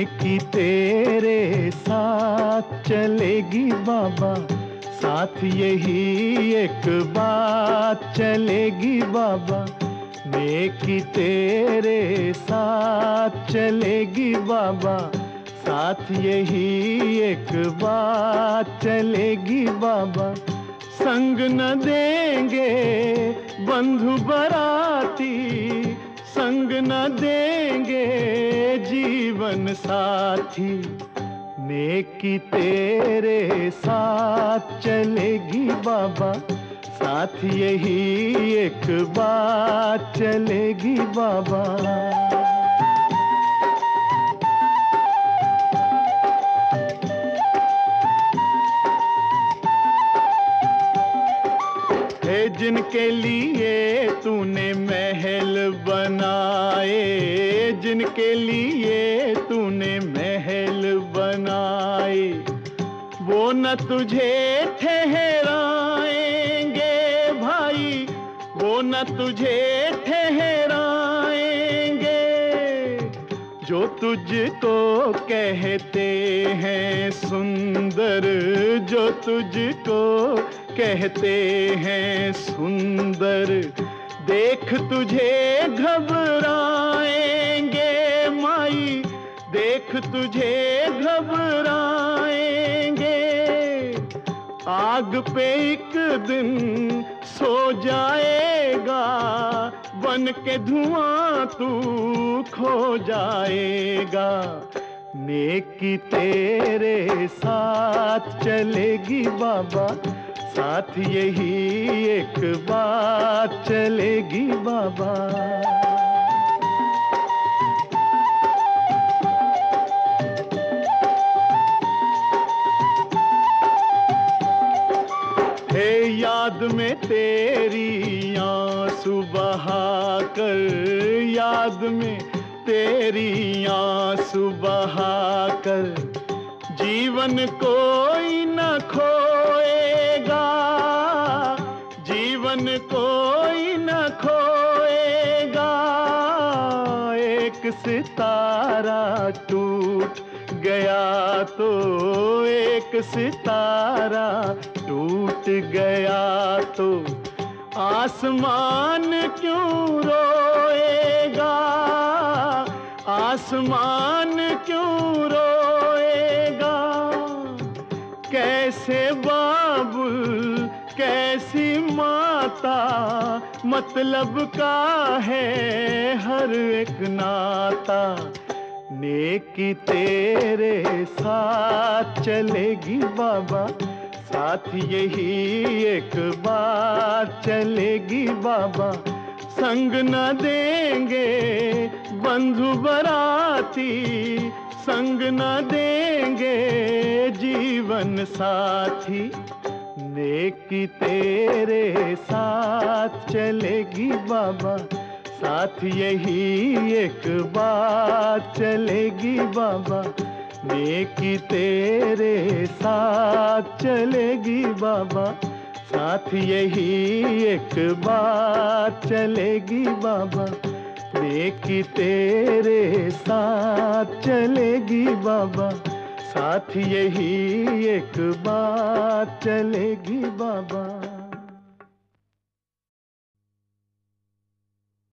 नेकी तेरे साथ चलेगी बाबा, साथ यही एक बात चलेगी बाबा। नेकी तेरे साथ चलेगी बाबा, साथ यही एक बात चलेगी बाबा। संग न देंगे बंधु बराती, संग न देंगे जीवन साथी। नेकी तेरे साथ चलेगी बाबा, साथ यही एक बात चलेगी बाबा। है जिनके लिए तूने महल बनाए, जिनके लिए तूने महल बनाए, वो न तुझे ठहराएंगे भाई, वो न तुझे ठहराएंगे। जो तुझको कहते हैं सुंदर, जो तुझको कहते हैं सुंदर, देख तुझे घबराएंगे माई, देख तुझे घबराएंगे। आग पे एक दिन सो जाएगा, बन के धुआं तू खो जाएगा। नेकी तेरे साथ चलेगी बाबा, साथ यही एक बात चलेगी बाबा। हे याद में तेरी आंसू बहाकर, याद में तेरी आंसू बहाकर, जीवन कोई न खोएगा, जीवन कोई न खोएगा। एक सितारा टूट गया तो, एक सितारा टूट गया तो, आसमान क्यों रोएगा, आसमान क्यों रोएगा। कैसे बाबुल कैसी माता, मतलब का है हर एक नाता। नेकी तेरे साथ चलेगी बाबा, साथ यही एक बात चलेगी बाबा। संग न देंगे बंधु बराती, संग न देंगे जीवन साथी। नेकी तेरे साथ चलेगी बाबा, साथ यही एक बात चलेगी बाबा। नेकी तेरे साथ चलेगी बाबा, साथ यही एक बात चलेगी बाबा। नेकी तेरे साथ चलेगी बाबा, साथ यही एक बात चलेगी बाबा।